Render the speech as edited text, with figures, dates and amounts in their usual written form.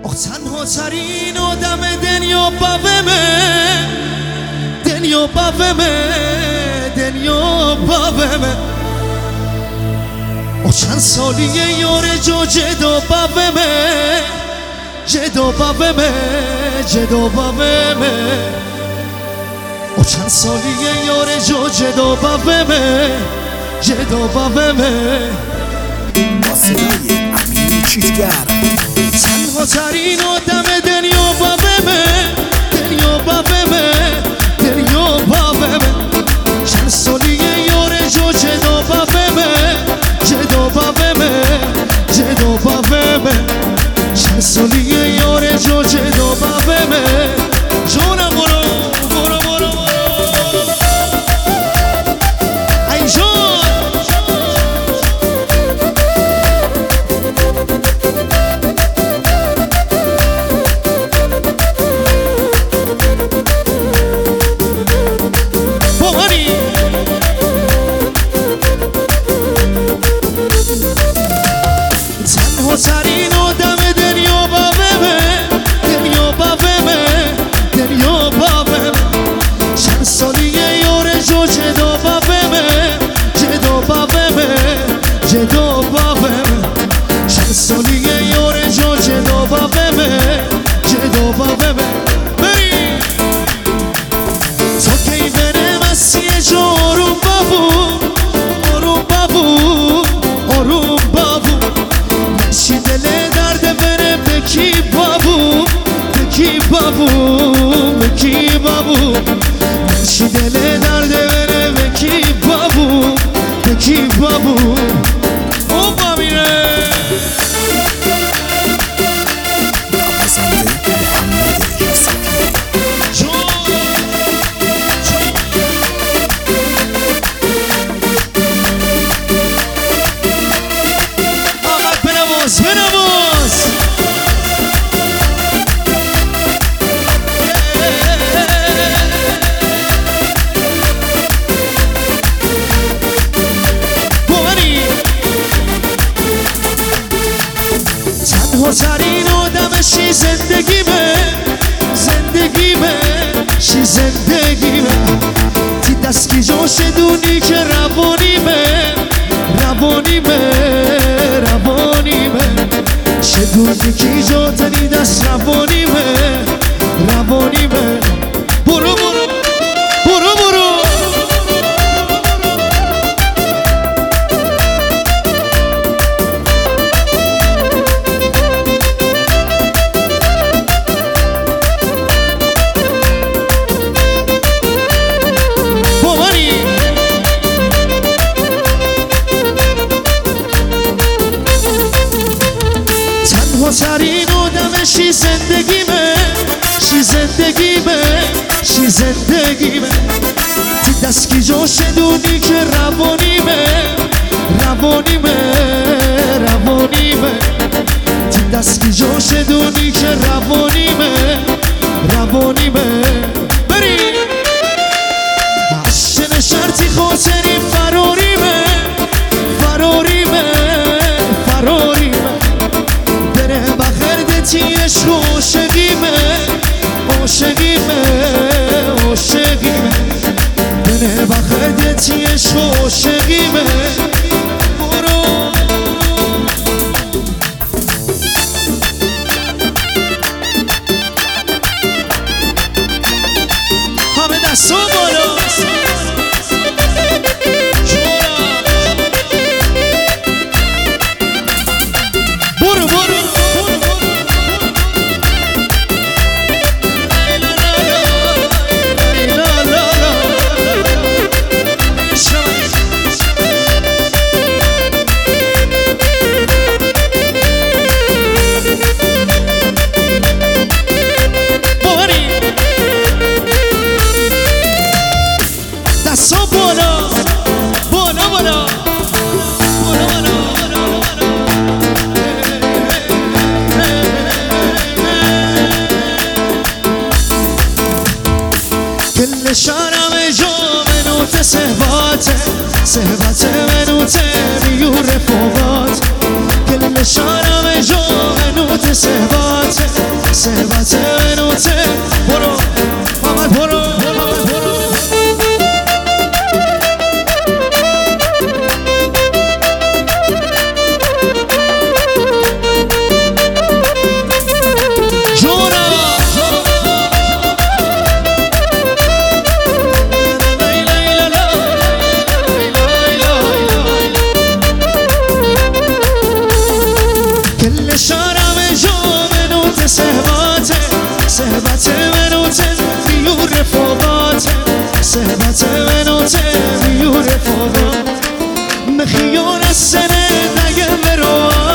تنها ترین آدم دنیا باومه، دنیا باومه، دنیا باومه. چند سالیه یار جو جدا باومه، جدا باومه، جدا باومه. چند سالیه یار جو جدا باومه، جدا باومه. با صدای امین چیزگر تنها ترین آدم دنیا باومه، دنیا باومه، دنیا باومه. چند سالیه یار جو جدا باومه، جدا باومه، جدا باومه. چند سالیه یار جو جدا باومه. جونم برو برو برو برو ای جون. تنها ترین آدم دنیا باومه، دنیا باومه، دنیا باومه. چند سالیه یار جو جدا باومه، جدا باومه، جدا باومه. چند سالیه یار جو جدا باومه، جدا باومه. بری تو کی بره مسیح جو آروم بابو، آروم بابو، آروم بابو. چی دل درد بره بکی بابو، بکی بابو، بکی بابو. چی دل درد بره بکی بابو، بکی بابو. او بامیره نوازنده محمد یوسفی. بنواز بنواز تنها ترین آدمشی زندگیمه، زندگیمه، شی زندگیمه. تی دستی جوش دونی که روانیمه، روانیمه، روانیمه. شدونی که جا تنی دست روانیمه، روانیمه. برو برو برو برو ترین آدمشی زندگیمه، شی زندگیمه، شی زندگیمه. تی دستی جوش دونی که روانیمه، روانیمه، روانیمه. تی دستی جوش دونی که روانیمه، روانیمه. بری عشق شرطی خاطری فراریمه، فراریمه، فراریمه. عشق عاشقیمه، عاشقیمه، عاشقیمه. بنه بخردتی عشق عاشقیمه. برو همه دستو بالا. برو برو شرم جا منوت صحبت منوت میو رفاقات. کل شرم جا منوت منوته صحبته صحبته منوته برو محمد برو صحبت منوته میون رفاقاته صحبت منوته میون رفاقات مخیون از سنه نگه برو